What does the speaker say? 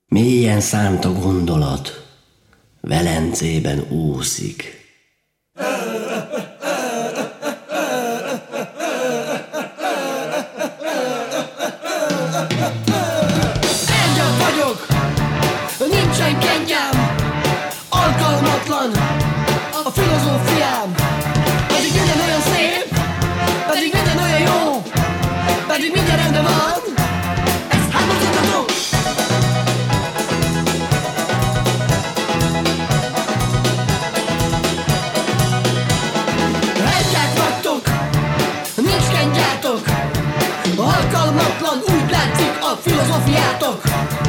Mélyen szánt a gondolat, Velencében úszik. Engem vagyok, nincsen kenyám, alkalmatlan a filozófiám. Pedig minden olyan szép, pedig minden olyan jó, pedig minden rendben van, ezt hátmozgathatom. Egyek vagytok, nincs kengyátok, alkalmatlan úgy látszik a filozófiátok.